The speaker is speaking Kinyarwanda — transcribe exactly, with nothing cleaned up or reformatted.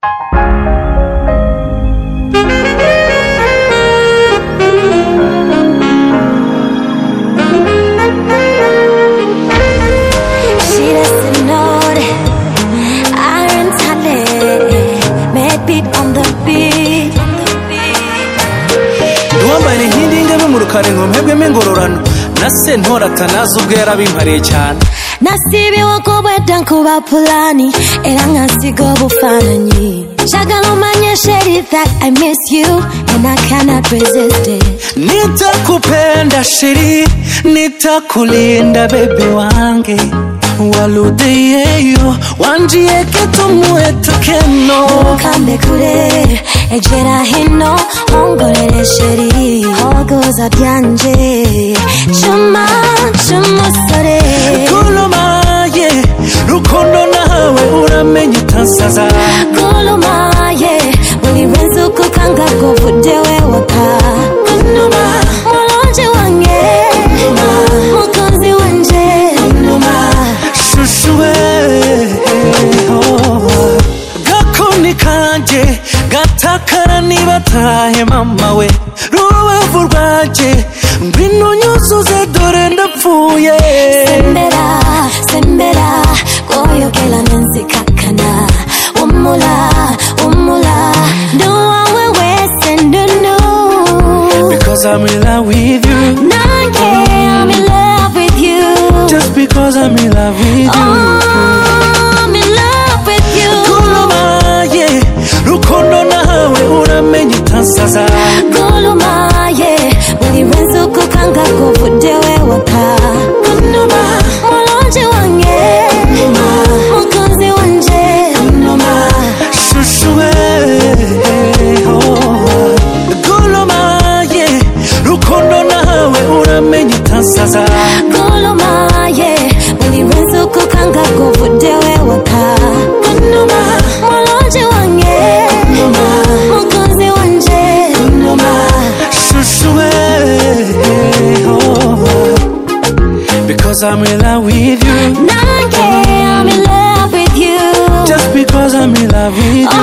Karengo mpebwe mengororano nase ntorata nazo ubwo yarabimpariye cyane nasibiwe kubweda nkuba pulani era nkasiga ubufananyi shagala umanye sheri that I miss you and I cannot resist it. Nitakupenda sheri, nitakulinda bebe wange waludeyeyo wanjiye ketumwetu keno ukambe kure ejera hino ongorere sheri hogoza byanje chuma chumusore gulumaye rukondo nawe uramenye utasaza gulumaye buri wenzu kukanga kuvudewe waka gunuma mulonje wange mukunzi wanje gunuma shushuwe gakoni kanje gatakara nibatahe mama we rubavu rwaje ngwino nyuzuze dore ndapfuye sembera sembera koyokela nensikakana umula umula duwawe wese ndunu because I'm in love with you nange I'm in love with you just because I'm in love with you oh, I'm in love with you gulumaye rukondo nawe uramenye utasaza gulumaye buri wenzu kukanga kuvudewe waka gunuma mulonje wange mukunzi wanje gunuma shushuwe gulumaye rukondo nawe uramenye utasaza gulumaye buri wenzu kukanga kuvudewe waka gunuma mulonje wange mukunzi wanje gunuma shushuwe because I'm in love with you nange I'm in love with you just because I'm in love with you